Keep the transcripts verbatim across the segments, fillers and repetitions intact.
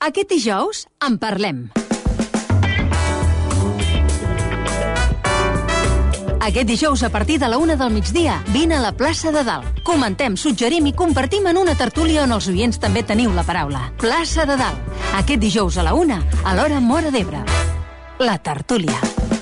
Aquest dijous en parlem. Aquest dijous, a partir de la una del migdia, vine a la plaça de Dalt. Comentem, suggerim i compartim en una tertúlia on els oients també teniu la paraula. Plaça de Dalt. Aquest dijous a la una, a l'hora Móra d'Ebre. La tertúlia.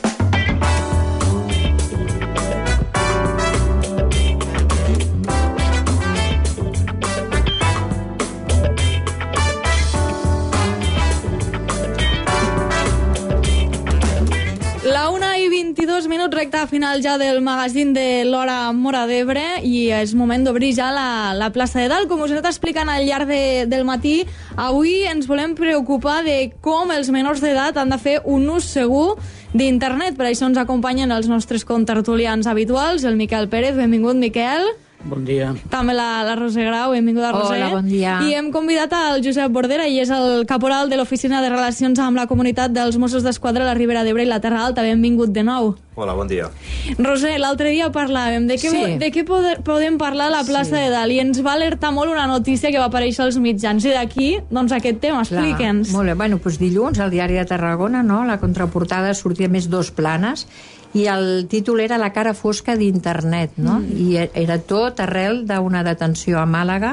La una i vint-i-dos minuts, recta final ja del magazín de l'hora Móra d'Ebre, i és moment d'obrir ja la, la plaça de Dalt. Com us he anat explicant al llarg de, del matí, avui ens volem preocupar de com els menors d'edat han de fer un ús segur d'internet. Per això ens acompanyen els nostres contertulians habituals, el Miquel Pérez. Benvingut, Miquel. Bon dia. També la, la Roser Grau, benvinguda, Roser. Hola, bon dia. I hem convidat al Josep Bordera, i és el caporal de l'Oficina de Relacions amb la Comunitat dels Mossos d'Esquadra a la Ribera d'Ebre i la Terra Alta. Benvingut de nou. Hola, bon dia. Roser, l'altre dia parlàvem de què, Sí. de què poder, podem parlar a la plaça Sí. de Dalt, i ens va alertar molt una notícia que va aparèixer als mitjans, i d'aquí, doncs, aquest tema, explica'ns. Molt bé, bueno, doncs dilluns, al Diari de Tarragona, no? La contraportada sortia més dos planes, i el títol era La cara fosca d'internet, no? Mm. I era tot arrel d'una detenció a Màlaga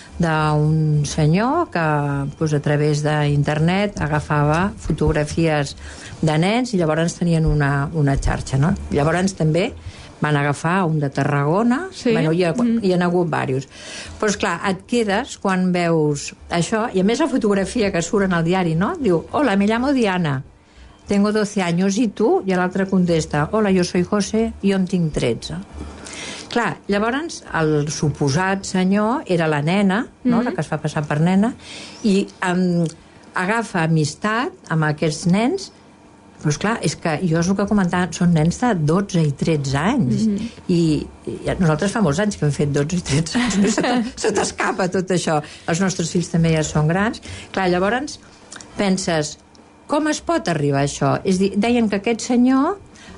d'un senyor que doncs, a través d'internet agafava fotografies de nens i llavors tenien una, una xarxa, no? Llavors també van agafar un de Tarragona, Sí. bueno, hi, ha, Mm. hi ha hagut diversos. Però, esclar, et quedes quan veus això, i a més la fotografia que surt en el diari, no? Diu, hola, me llamo Diana, tengo doce años, i tu? I l'altre contesta, hola, yo soy José, i jo en tinc tretze. Clar, llavors el suposat senyor era la nena, no? Mm-hmm. La que es fa passar per nena, i um, agafa amistat amb aquests nens. Però esclar, és que jo és el que comentava, són nens de dotze i tretze anys. Mm-hmm. I, I nosaltres fa molts anys que hem fet dotze i tretze anys, no? se t- se t'escapa tot això. Els nostres fills també ja són grans. Clar, llavors penses, com es pot arribar a això? És dir, deien que aquest senyor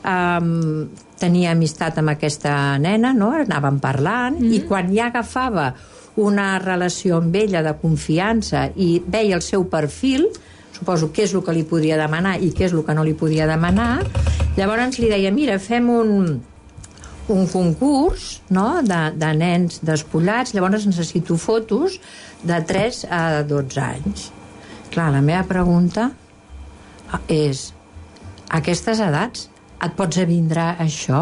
um, tenia amistat amb aquesta nena, no? Anaven parlant, mm-hmm. i quan ja agafava una relació amb ella de confiança i veia el seu perfil, suposo què és el que li podia demanar i què és el que no li podia demanar, llavors li deia, mira, fem un, un concurs, no?, de, de nens despullats, llavors necessito fotos de tres a dotze anys. Clar, la meva pregunta és, a aquestes edats et pots avindre això?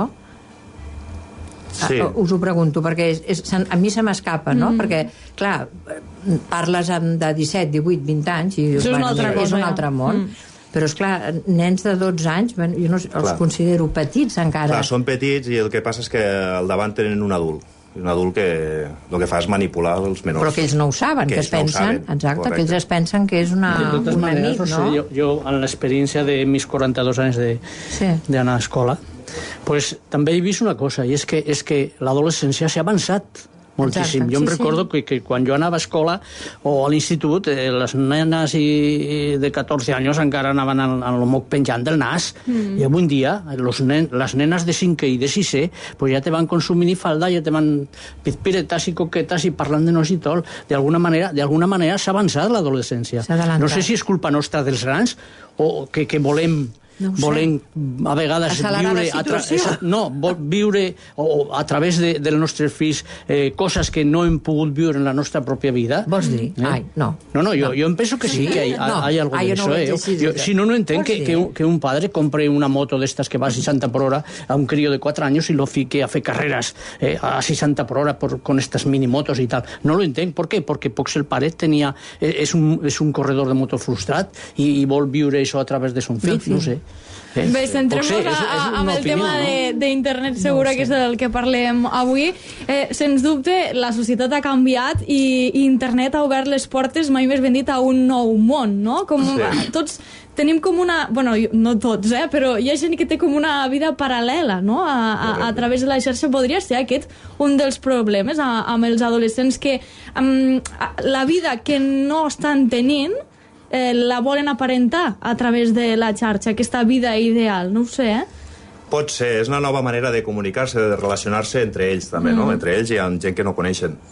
Sí. Uh, us ho pregunto, perquè és, és, a mi se m'escapa, no? Mm. Perquè, clar, parles amb de disset, divuit, vint anys i és, bueno, cosa, és un ja. altre món. Mm. Però, esclar, nens de dotze anys, bueno, jo no, els Clar. considero petits encara. Clar, són petits i el que passa és que al davant tenen un adult. Un adult que el que fa és manipular els menors. Però que ells no ho saben, que, que es ells no ho pensen, saben, exacte, correcte. que ells es pensen que és una, De totes un maneres, amic, o sigui, no? yo, yo en la experiencia de mis quaranta-dos anys de, Sí. d'anar a escola, pues, també he vist una cosa, i és que, és que l'adolescència s'ha avançat moltíssim. Exacte, Jo em sí, recordo sí. que, que quan jo anava a escola o a l'institut, eh, les nenes i, de catorze anys encara anaven al, al moc penjant del nas, mm. i avui en dia los nen, les nenes de cinquè i de sisè pues ja te van consumint i falda, ja te van pizpiretas i coquetes i parlant de nos i tot. D'alguna manera, d'alguna manera s'ha avançat l'adolescència. S'ha adelantat. No sé si és culpa nostra dels grans o que, que volem No ho sé. volem a vegades Accelerar viure la a tra situació. no, vol viure o, o a través de, dels nostres fills eh, coses que no hem pogut viure en la nostra pròpia vida. Vols dir? Eh? Ai, no. No, no, yo, No. yo em penso que sí, Sí? que hay, No. hay algo Ah, de jo no eso. ho Eh? veig així, Yo, des de- si no, no entenc Vols que, dir? que, un, que un padre compre una moto d'estas que va a seixanta por hora a un crío de cuatro años y lo fique a fer carreras eh, a seixanta por hora por, con estas minimotos y tal. No lo entenc. ¿Por qué? Porque Pox el pare tenia, eh, és, un, és un corredor de moto frustrat i, i vol viure això a través de son fill, fill. no sé. Eh? Bé, centrem-nos Potser és- és a- una amb el opinió, tema no? de- d'internet, segura que és del que parlem avui. Eh, sens dubte, la societat ha canviat i, i internet ha obert les portes, mai més ben dit, a un nou món, no? Com Sí. tots tenim com una... Bueno, no tots, eh? Però hi ha gent que té com una vida paral·lela, no? A, a, a través de la xarxa. Podria ser aquest un dels problemes a, amb els adolescents, que um, la vida que no estan tenint eh, la volen aparentar a través de la xarxa, aquesta vida ideal, no ho sé, eh? Pot ser, és una nova manera de comunicar-se, de relacionar-se entre ells també, mm. no? Entre ells i amb gent que no coneixen.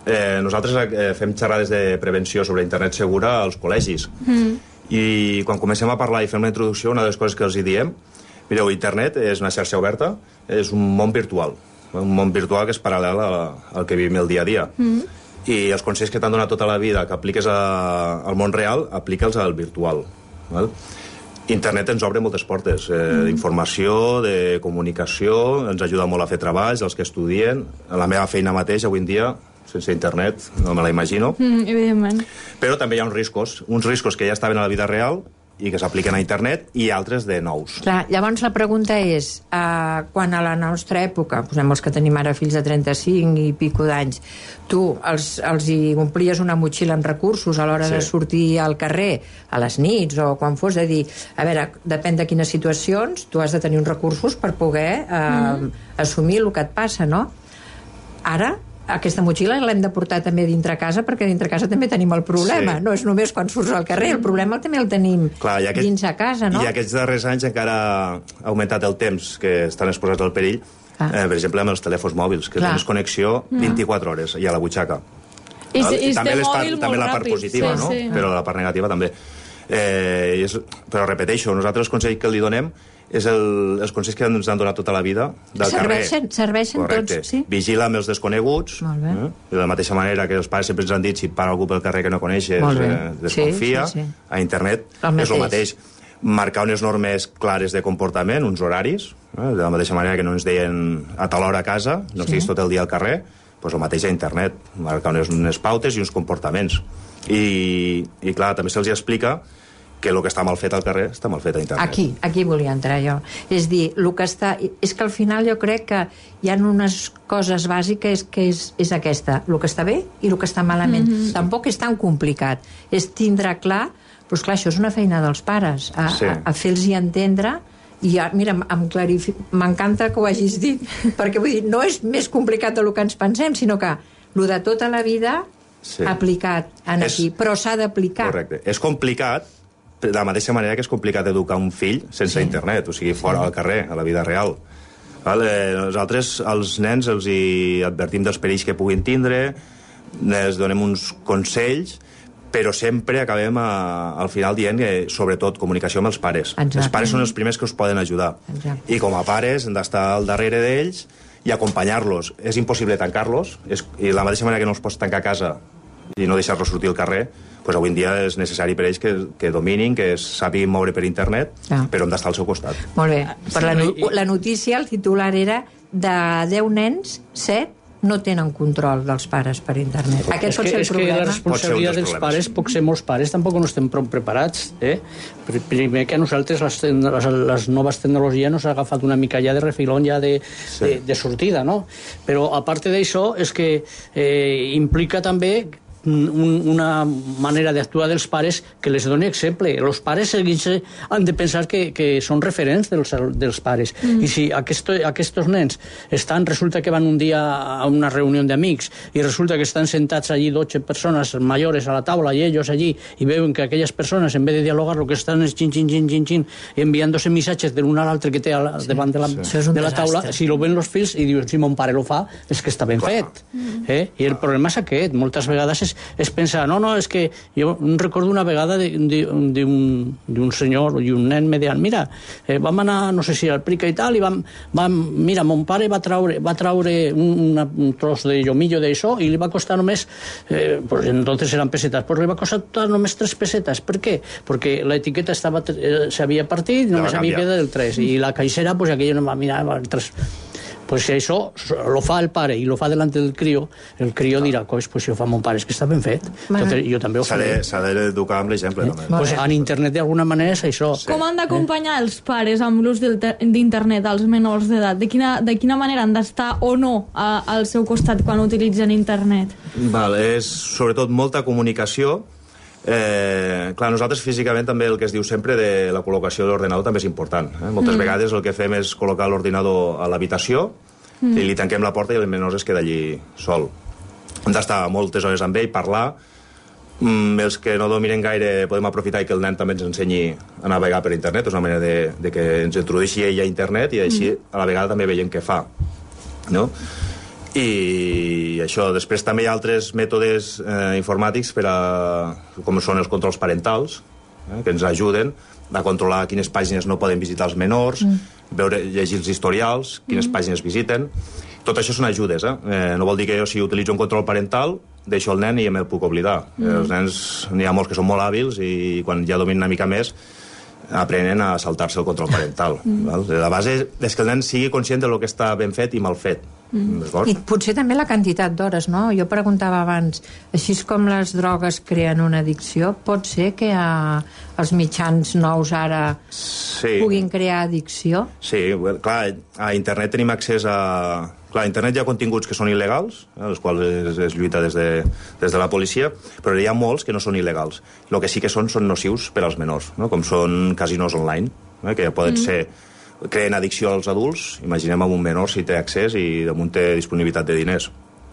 eh, nosaltres eh, fem xerrades de prevenció sobre internet segura als col·legis. Mm. I quan comencem a parlar i fem la introducció, una de les coses que els hi diem, mireu, internet és una xarxa oberta, és un món virtual, un món virtual que és paral·lel al que vivim el dia a dia. Mm. I els consells que t'han donat tota la vida que apliques a, al món real, aplica'ls al virtual. Val? Internet ens obre moltes portes, eh, mm. d'informació, de comunicació, ens ajuda molt a fer treballs, els que estudien. La meva feina mateix, avui en dia, sense internet, no me la imagino. Mm, evidentment. Però també hi ha uns riscos, uns riscos que ja estaven a la vida real i que s'apliquen a internet, i altres de nous. Clar, llavors la pregunta és, eh, quan a la nostra època, posem els que tenim ara fills de trenta-cinc i pico d'anys, tu els, els hi omplies una motxilla amb recursos a l'hora sí. de sortir al carrer, a les nits o quan fos, de dir, a veure, depèn de quines situacions, tu has de tenir uns recursos per poder eh, mm. assumir el que et passa, no? Ara, aquesta motxilla l'hem de portar també dintre casa, perquè dintre casa també tenim el problema. Sí. No és només quan surts al carrer, el problema també el tenim Clar, aquest, dins a casa, no? I aquests darrers anys encara ha augmentat el temps que estan exposats al perill, ah. eh, per exemple, amb els telèfons mòbils, que Clar. tens connexió vint-i-quatre hores i a la butxaca. I, i, i també, part, també la part positiva, sí, no? Sí. Però la part negativa també. Eh, és, però repeteixo, nosaltres el consell que li donem és el, els consells que ens han donat tota la vida del serveixen, carrer. Serveixen Correcte. tots, sí? Vigila amb els desconeguts, eh? de la mateixa manera que els pares sempre ens han dit, si para algú pel carrer que no coneixes, eh, desconfia. Sí, sí, sí. A internet el és el mateix. Marcar unes normes clares de comportament, uns horaris, eh? de la mateixa manera que no ens deien a tal hora a casa, no sí. estiguis tot el dia al carrer, doncs el mateix a internet, marcar unes, unes pautes i uns comportaments. I, i clar, també se'ls explica que el que està mal fet al carrer està mal fet a internet. Aquí, aquí volia entrar jo. És dir, el que està... És que al final jo crec que hi ha unes coses bàsiques que és, és aquesta, el que està bé i el que està malament. Mm-hmm. Tampoc és tan complicat. És tindre clar... Però clar, això és una feina dels pares, a, sí. a, a fer-los entendre. I ja, mira, m'encanta que ho hagis dit, perquè vull dir, no és més complicat del que ens pensem, sinó que el de tota la vida sí. aplicat en és, aquí, però s'ha d'aplicar. Correcte. És complicat, de la mateixa manera que és complicat educar un fill sense sí. internet, o sigui, fora sí. al carrer, a la vida real. Vale? Nosaltres, als nens, els hi advertim dels perills que puguin tindre, els donem uns consells, però sempre acabem a, al final dient que, sobretot, comunicació amb els pares. Exacte. Els pares són els primers que us poden ajudar. Exacte. I com a pares hem d'estar al darrere d'ells i acompanyar-los. És impossible tancar-los, és, i la mateixa manera que no els pots tancar a casa i no deixar-los sortir al carrer, pues avui en dia és necessari per ells que, que dominin, que sàpiguin moure per internet, ah. però hem d'estar al seu costat. Molt bé. Per la, la notícia, el titular era de deu nens, set no tenen control dels pares per internet. Aquest és pot ser el és problema. Que la responsabilitat dels pares, pot ser molts pares, tampoc no estem prou preparats. Eh? Primer que a nosaltres les, les, les noves tecnologies nos ha agafat una mica ja de refilón, ja de, sí. de, de sortida, no? Però a part d'això és que eh, implica també un, una manera d'actuar dels pares que les doni exemple. Els pares han de pensar que, que són referents dels, dels pares. Mm. I si aquest, aquests nens estan, resulta que van un dia a una reunió d'amics i resulta que estan sentats allí dotze persones mayores a la taula i ells allí i veuen que aquelles persones, en vez de dialogar, el que estan és xin, xin, xin, xin, xin, enviant-se missatges de l'un a l'altre que té a la, sí, davant de la, sí. de la taula, si lo ven els fills i diuen, si mon pare lo fa, és que està ben Clar. fet. Mm. Eh? I el problema és aquest. Moltes vegades és, és pensar, no, no, és que jo recordo una vegada d'un senyor i un nen me deien, mira, eh, vam anar, no sé si al Prica i tal, i vam, vam mira, mon pare va traure, va traure un, una, un tros de llomillo d'això i li va costar només, eh, pues, entonces eran pesetas, pues li va costar només tres pesetes. Per què? Perquè l'etiqueta estava, eh, s'havia partit i només havia quedat el tres. I la caixera, pues aquello no va mirar el tres. Pues si això lo fa el pare i lo fa delante del crio, el crio dirà, pues si ho fa mon pare, és que està ben fet. Tot, jo també ho faré. S'ha d'educar amb l'exemple. Eh? Pues en internet d'alguna manera és això. Sí. Com han d'acompanyar eh? els pares amb l'ús d'internet als menors d'edat? De quina, de quina manera han d'estar o no a, al seu costat quan utilitzen internet? Val, és sobretot molta comunicació. Eh, clar, nosaltres físicament també el que es diu sempre de la col·locació de l'ordinador també és important. Eh? Moltes mm. vegades el que fem és col·locar l'ordinador a l'habitació mm. i li tanquem la porta i el menor es queda allí sol. Hem d'estar moltes hores amb ell, parlar. Mm, els que no dominen gaire podem aprofitar i que el nen també ens ensenyi a navegar per internet. És una manera de, de que ens introdueixi ell a internet i així mm. a la vegada també veiem què fa. No? I això, després també hi ha altres mètodes eh, informàtics per a, com són els controls parentals, eh, que ens ajuden a controlar quines pàgines no poden visitar els menors, mm. veure, llegir els historials, quines mm. pàgines visiten. Tot això són ajudes, eh? eh? No vol dir que jo, si utilitzo un control parental, deixo el nen i ja me'l puc oblidar. Mm. Els nens, n'hi ha molts que són molt hàbils i quan ja dominen una mica més, aprenen a saltar-se el control parental. Mm. Val? La base és que el nen sigui conscient de lo que està ben fet i mal fet. Mm. I potser també la quantitat d'hores, no? Jo preguntava abans, així com les drogues creen una addicció, pot ser que a, els mitjans nous ara sí. puguin crear addicció? Sí, clar, a internet tenim accés a... Clar, a internet hi ha continguts que són il·legals, eh, els quals es, es lluita des de, des de la policia, però hi ha molts que no són il·legals. El que sí que són són nocius per als menors, no? Com són casinos online, eh, que poden mm. ser... creen addicció als adults, imaginem amb un menor si té accés i damunt té disponibilitat de diners.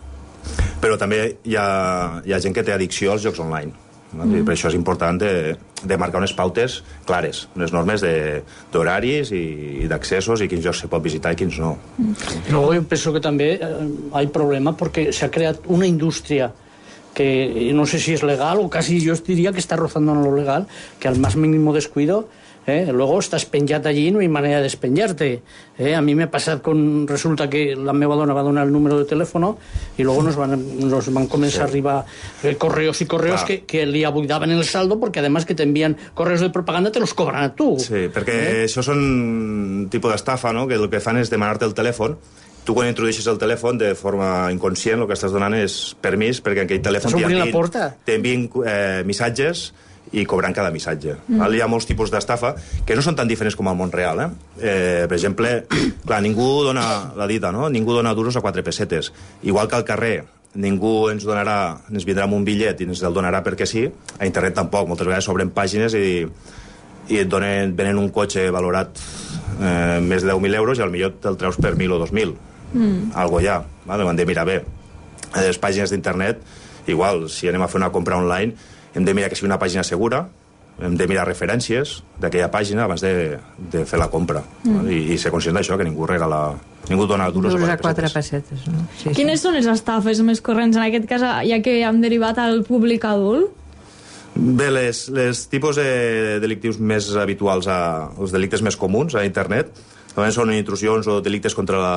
Però també hi ha, hi ha gent que té addicció als jocs online. No? Mm. I per això és important de, de marcar unes pautes clares, unes normes d'horaris i, i d'accessos i quins jocs se pot visitar i quins no. Mm. Luego yo pienso que también hay problema porque se ha creado una industria que no sé si es legal o casi yo diría que está rozando en lo legal, que al más mínimo descuido ¿Eh? luego estás penjat allí, no hay manera de despenjarte. ¿eh? A mí me ha pasado con... Resulta que la meva dona va donar el número de teléfono y luego nos van, nos van comenzar sí. a arribar eh, correos y correos que, que li abuidaven el saldo porque además que te envían correos de propaganda te los cobran a tu. Sí, perquè eh? això són un tipus d'estafa, no? Que el que fan és demanar-te el telèfon. Tu quan introdueixes el telèfon de forma inconscient el que estàs donant és permís perquè en aquell telèfon t'envien eh, missatges i cobrant cada missatge. Mm. Hi ha molts tipus d'estafa que no són tan diferents com al món real. Eh? Eh, per exemple, clar, ningú dona la dita, no? Ningú dona duros a quatre pessetes. Igual que al carrer, ningú ens donarà, ens vindrà amb un bitllet i ens el donarà perquè sí, a internet tampoc. Moltes vegades s'obren pàgines i, i et donen, venen un cotxe valorat eh, més de deu mil euros i al millor te'l treus per mil o dos mil. Mm. Algo ja, vale? Ho hem de mirar bé. A les pàgines d'internet, igual, si anem a fer una compra online, hem de mirar que sigui una pàgina segura, hem de mirar referències d'aquella pàgina abans de, de fer la compra. Mm. I, i ser conscient d'això, que ningú regala... Ningú dona duros, duros a quatre pessetes. pessetes no? Sí, Quines sí. són les estafes més corrents en aquest cas, ja que hem derivat al públic adult? Bé, les, les tipus de delictius més habituals, a, els delictes més comuns a internet, també són intrusions o delictes contra la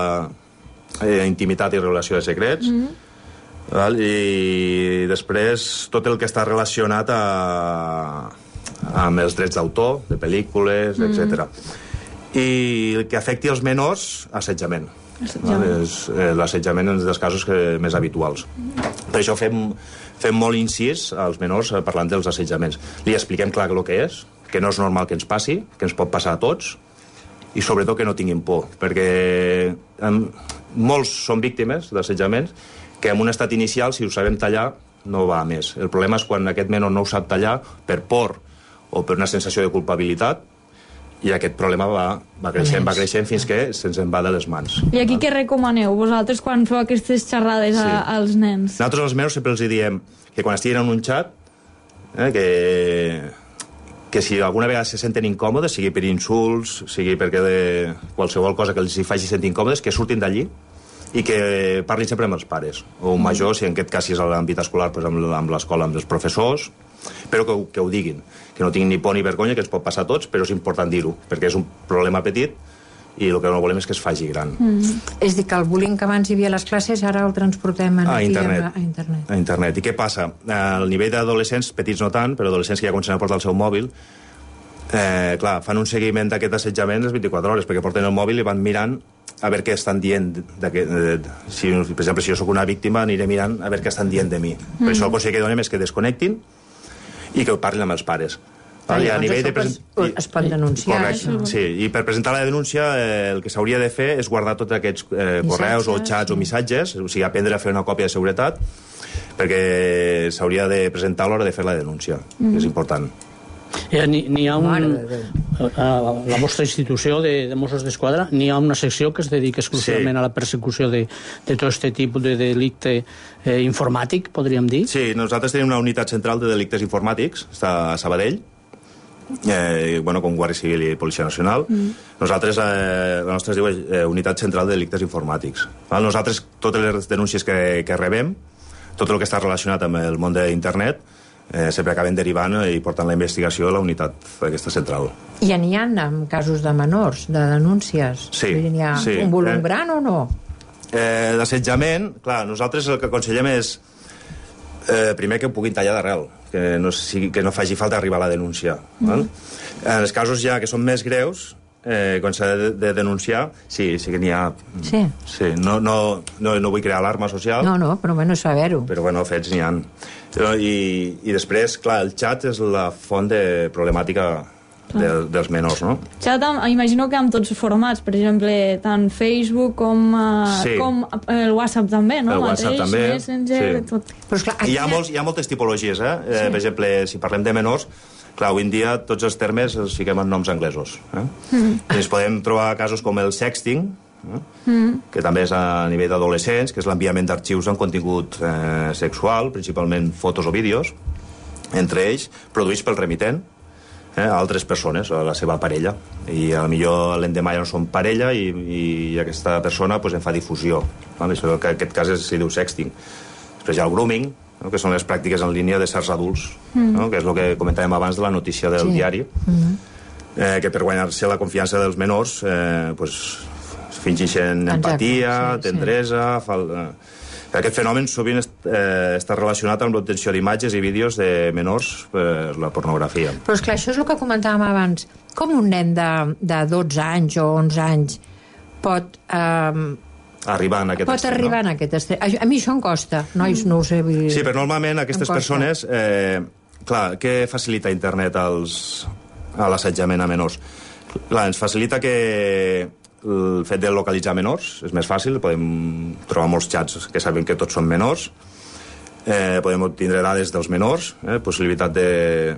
eh, intimitat i revelació de secrets, mm. Val? I després tot el que està relacionat a, amb els drets d'autor, de pel·lícules, mm. etcètera. I el que afecti els menors, assetjament. Assetjament. Eh, l'assetjament és dels casos que, més habituals. Mm. Per això fem, fem molt incís als menors parlant dels assetjaments. Li expliquem clar el que és, que no és normal que ens passi, que ens pot passar a tots, i sobretot que no tinguin por, perquè eh, molts són víctimes d'assetjaments que en un estat inicial, si ho sabem tallar, no va a més. El problema és quan aquest menor no ho sap tallar per por o per una sensació de culpabilitat i aquest problema va, va creixent, va creixent fins que se'ns en va de les mans. I aquí què recomaneu vosaltres quan feu aquestes xerrades sí. a, als nens? Nosaltres als menors sempre els diem que quan estiguin en un xat eh, que, que si alguna vegada se senten incòmodes, sigui per insults, sigui perquè de qualsevol cosa que els hi faci sentir incòmodes, que surtin d'allí i que parlin sempre amb els pares, o un major, si en aquest cas si és a l'àmbit escolar, doncs amb, amb l'escola, amb els professors, però que, que ho diguin, que no tinguin ni por ni vergonya, que ens pot passar a tots, però és important dir-ho, perquè és un problema petit i el que no volem és que es faci gran. Mm. És dir, que el bullying que abans hi havia a les classes ara el transportem a, a, internet. a, a internet. A internet. I què passa? Al nivell d'adolescents, petits no tant, però adolescents que ja comencen a portar el seu mòbil, eh, clar, fan un seguiment d'aquest assetjament les vint-i-quatre hores, perquè porten el mòbil i van mirant a veure què estan dient de, de, de, si, per exemple, si jo sóc una víctima aniré mirant a veure què estan dient de mi. Mm. Per això el consell que donem és que desconnectin i que parlin amb els pares. Ah, I a nivell de present... es pot denunciar. Correcte, sí. I per presentar la denúncia eh, el que s'hauria de fer és guardar tots aquests eh, correus o xats o missatges, o sigui, aprendre a fer una còpia de seguretat, perquè s'hauria de presentar a l'hora de fer la denúncia, mm. que és important. Eh, N'hi ha un... A la vostra institució de, de Mossos d'Esquadra n'hi ha una secció que es dedica exclusivament sí. a la persecució de, de tot aquest tipus de delicte eh, informàtic, podríem dir? Sí, nosaltres tenim una unitat central de delictes informàtics, està a Sabadell, eh, bueno, com Guàrdia Civil i Policia Nacional. Mm. Nosaltres, eh, la nostra es diu eh, Unitat Central de Delictes Informàtics. Val? Nosaltres totes les denúncies que, que rebem, tot el que està relacionat amb el món d'internet, eh, sempre acaben derivant i portant la investigació a la unitat d'aquesta central. I n'hi ha en casos de menors, de denúncies? Sí. N'hi ha sí. un volum eh, gran o no? Eh, D'assetjament, clar, nosaltres el que aconsellem és eh, primer que ho puguin tallar d'arrel, que no, sigui, que no faci falta arribar a la denúncia. Mm. Val? En els casos ja que són més greus, eh, quan s'ha de, de denunciar, sí, sí que n'hi ha... Sí. sí no, no, no, no vull crear alarma social. No, no, però bueno, saber-ho. Però bueno, fets n'hi ha. I, I després, clar, el xat és la font de problemàtica de, dels menors, no? Xat, imagino que amb tots els formats, per exemple, tant Facebook com, uh, sí. com el WhatsApp també, no? El WhatsApp Mateix, també, Messenger, sí. tot. Però esclar, Hi ha, molts, hi ha moltes tipologies, eh? Sí. eh? Per exemple, si parlem de menors, clar, avui en dia tots els termes els fiquem en noms anglesos. Eh? Mm. I ens podem trobar casos com el sexting, eh? mm. que també és a nivell d'adolescents, que és l'enviament d'arxius amb contingut eh, sexual, principalment fotos o vídeos, entre ells produïts pel remitent, eh, a altres persones, a la seva parella. I a millor l'endemà ja no són parella i, i aquesta persona pues, en fa difusió. Val? Això, que en aquest cas s'hi diu sexting. Després hi ha el grooming, no? Que són les pràctiques en línia de certs adults, mm. no? Que és el que comentàvem abans de la notícia del sí. diari, mm. eh, que per guanyar-se la confiança dels menors eh, pues, fingeixen empatia, sí, tendresa... Sí. Fal... Aquest fenomen sovint est, eh, està relacionat amb l'obtenció d'imatges i vídeos de menors per la pornografia. Però esclar, això és el que comentàvem abans. Com un nen de, de dotze anys o onze anys pot... Eh, arribar en aquest pot extrem, arribar no? en aquest extrem. A, a mi això em costa, nois, no ho sé. Vull... Sí, però normalment aquestes persones... Eh, clar, què facilita internet als, a l'assetjament a menors? Clar, ens facilita que el fet de localitzar menors és més fàcil, podem trobar molts xats que sabem que tots són menors, eh, podem obtindre dades dels menors, eh, possibilitat de...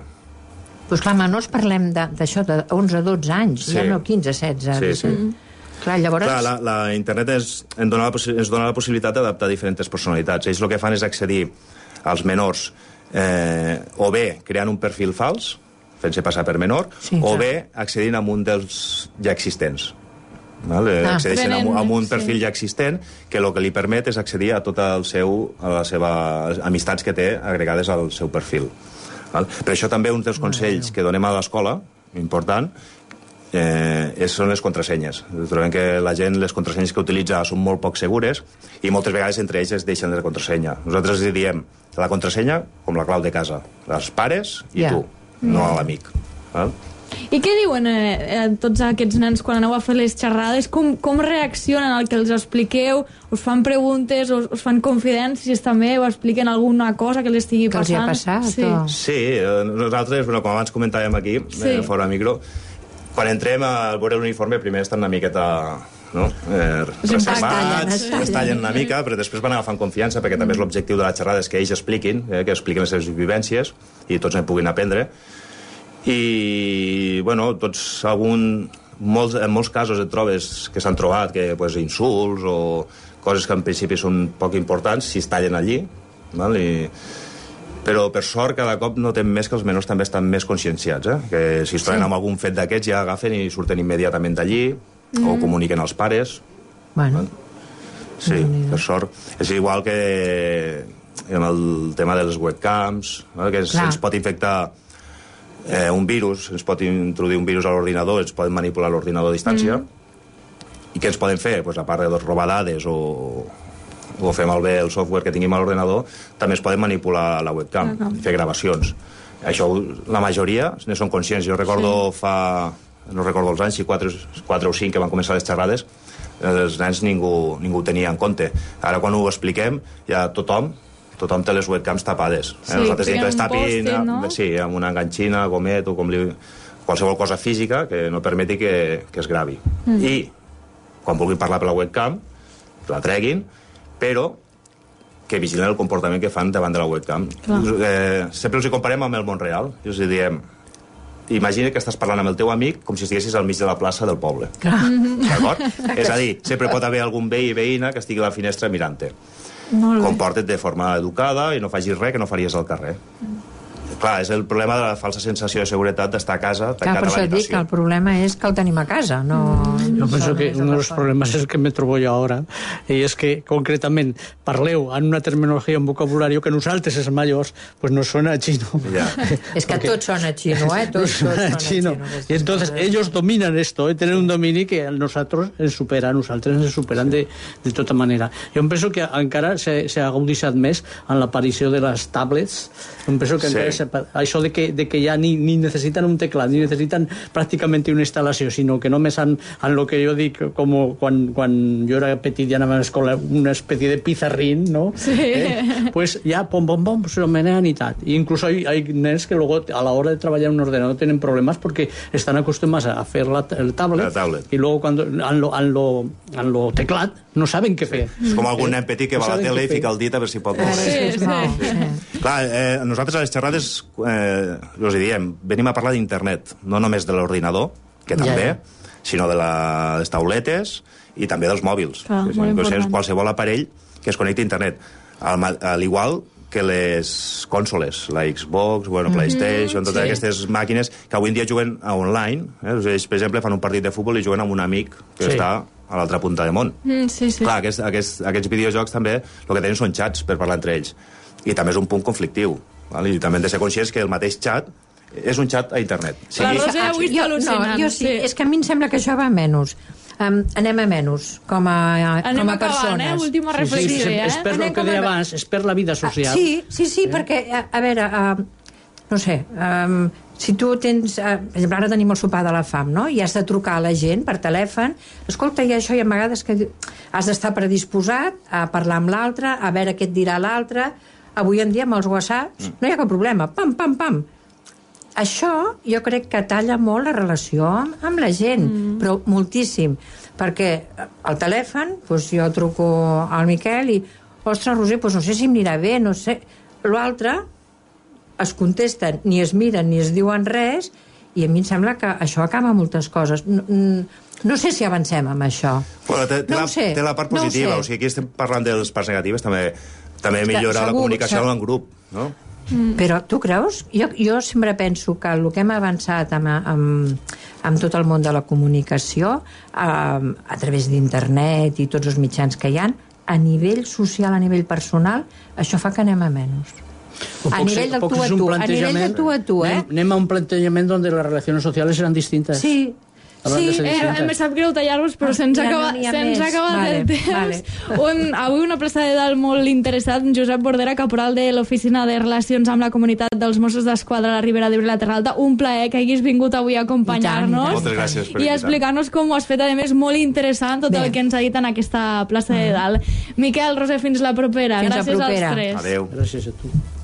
Doncs clar, menors parlem d'això, de, de onze a dotze anys, sí. Ja no quinze, setze. Sí, sí. Mm. Clar, llavors... Clar, la, la internet és, ens, dona la, ens dona la possibilitat d'adaptar diferents personalitats. Ells el que fan és accedir als menors eh, o bé creant un perfil fals, fent-se passar per menor, sí, o clar. Bé accedint a un dels ja existents. Vale? Ah, accedeixen a, a un perfil sí. ja existent que el que li permet és accedir a tot el seu, a les seves amistats que té agregades al seu perfil. Val? Per això també un dels consells que donem a l'escola, important, eh, són les contrasenyes. Trobem que la gent, les contrasenyes que utilitza són molt poc segures i moltes vegades entre ells es deixen la contrasenya. Nosaltres li diem la contrasenya com la clau de casa. Els pares i yeah. tu, no yeah. l'amic. Val? I què diuen eh, tots aquests nens quan aneu a fer les xerrades? Com, com reaccionen al que els expliqueu? Us fan preguntes, us, us fan confidències també? O expliquen alguna cosa que els estigui passant? Que els hi ha passat? Sí, o... sí eh, nosaltres, bueno, com abans comentàvem aquí, sí. eh, fora micro, quan entrem a veure l'uniforme primer estan una miqueta... No? Eh, reservats, es tallen una mica, però després van agafant confiança perquè també és l'objectiu de la xerrada és que ells expliquin, eh, que expliquin les seves vivències i tots en puguin aprendre. I, bueno, tots, algun, molts, en molts casos et trobes que s'han trobat que, pues, insults o coses que en principi són poc importants, si es tallen allí, val? I, però per sort cada cop notem més que els menors també estan més conscienciats, eh? Que si es troben sí. amb algun fet d'aquests ja agafen i surten immediatament d'allí, mm. o comuniquen als pares. Bueno. Sí, no, per sort. És igual que en el tema de les webcams, val? Que se'ns pot infectar Eh, un virus, ens pot introduir un virus a l'ordinador, ens poden manipular l'ordinador a distància, mm. i què ens poden fer? Pues, a part de robar dades o, o fer malbé el software que tinguem a l'ordinador, també es poden manipular la webcam, uh -huh. i fer gravacions. Això la majoria ne són conscients. Jo recordo sí. fa, no recordo els anys, si quatre, quatre o cinc que van començar les xerrades, els nens ningú, ningú tenia en compte. Ara quan ho expliquem, ja tothom tothom té les webcams tapades. Sí, eh? Nosaltres diem que les tapin, no? Sí, amb una enganxina, gomet o com li... qualsevol cosa física que no permeti que, que es gravi. Mm. I quan vulguin parlar per la webcam, la treguin, però que vigilen el comportament que fan davant de la webcam. Eh, sempre els hi comparem amb el món real. I els diem, imagina que estàs parlant amb el teu amic com si estiguessis al mig de la plaça del poble. D'acord? És a dir, sempre pot haver algun veí i veïna que estigui a la finestra mirant-te. Comporta't de forma educada i no facis res que no faries al carrer. Clar, és el problema de la falsa sensació de seguretat d'estar a casa, tancat Clar, per a això dic que el problema és que el tenim a casa, no... Jo penso que un dels problemes és el que me trobo jo ara, i és que, concretament, parleu en una terminologia, un vocabulari que nosaltres, els majors, pues no suena a chino. Ja. És que tot sona chino, eh? Tot, tot sona chino. Y entonces ellos dominan esto, eh? Tienen un domini que nosotros ens supera, nosaltres ens superen de, de tota manera. Jo penso que encara s'ha agudissat més en l'aparició de les tablets. Jo penso que encara sí. Això de que, de que ja ni, ni necessiten un teclat, ni necessiten pràcticament una instal·lació, sinó que només en, en lo que jo dic, com quan, quan jo era petit i anava a l'escola, una espècie de pizarrín, ¿no? Sí. Eh? Pues ya, pom, pom, pom, se lo menean y tal. Y incluso hay, hay nens que luego a la hora de trabajar en un ordenador tienen problemas porque están acostumbrados a hacer la, el tablet, la tablet y luego cuando en lo, en lo, en lo teclat no saben què fer. És com algun nen petit que no va a la tele i fica el dit a veure si pot moure. Sí, sí. sí. Clar, eh, nosaltres a les xerrades eh, us hi diem, venim a parlar d'internet, no només de l'ordinador, que també, ja, ja. sinó de la, les tauletes i també dels mòbils. Ah, sí, sí, qualsevol aparell que es connecti a internet. Al, al igual que les cònsoles, la Xbox, bueno, PlayStation, totes sí. aquestes màquines que avui en dia juguen a online. Eh? Ells, per exemple, fan un partit de futbol i juguen amb un amic que sí. està a l'altra punta del món. Mm, sí, sí. Clar, aquests, aquests, aquests videojocs també el que tenen són xats per parlar entre ells. I també és un punt conflictiu. Val? I també hem de ser conscients que el mateix xat és un xat a internet. Sí. La Rosa avui està al·lucinant. No, jo sí, sí, és que a mi em sembla que això va menys. Um, anem a menys, com a, anem com a acabant, persones. Eh? Última reflexió, sí, sí, eh? És per el que deia abans, és per la vida social. Sí, sí, sí, eh? perquè, a, a veure, uh, no sé, um, si tu tens... Uh, per exemple, ara tenim el sopar de la fam, no? I has de trucar a la gent per telèfon. Escolta, i això hi ha vegades que has d'estar predisposat a parlar amb l'altre, a veure què et dirà l'altre. Avui en dia, amb els whatsapps, no hi ha cap problema. Pam, pam, pam. Això jo crec que talla molt la relació amb, amb la gent, mm. però moltíssim, perquè al telèfon doncs jo truco al Miquel i ostres, Roser, doncs no sé si em anirà bé, no sé. L'altre es contesten, ni es miren ni es diuen res, i a mi em sembla que això acaba moltes coses. No, no sé si avancem amb això. Bueno, té, té, no la, sé, té la part positiva, no o sigui, aquí estem parlant de les parts negatives, també, també millora segur, la comunicació segur. en grup, no? Mm. Però tu creus? Jo, jo sempre penso que el que hem avançat amb, amb, amb tot el món de la comunicació, a, a través d'internet i tots els mitjans que hi ha, a nivell social, a nivell personal, això fa que anem a menys. A nivell del tu a tu, a nivell de tu a tu, eh? Anem, anem a un plantejament on les relacions socials seran distintes. Sí. Sí, eh, em sap greu tallar-vos, però se'ns ja acaba, no se'ns acaba vale, el temps. Vale. Un, avui una plaça de dalt molt interessant, Josep Bordera, caporal de l'Oficina de Relacions amb la Comunitat dels Mossos d'Esquadra a la Ribera d'Ebre i la Terra Alta. Un plaer que haguis vingut avui a acompanyar-nos Moltes gràcies per i explicar-nos com ho has fet, a més, molt interessant tot Bé. el que ens ha dit en aquesta plaça de dalt. Miquel, Roser, fins la propera. Fins gràcies la propera. als tres. Adéu. Gràcies a tu.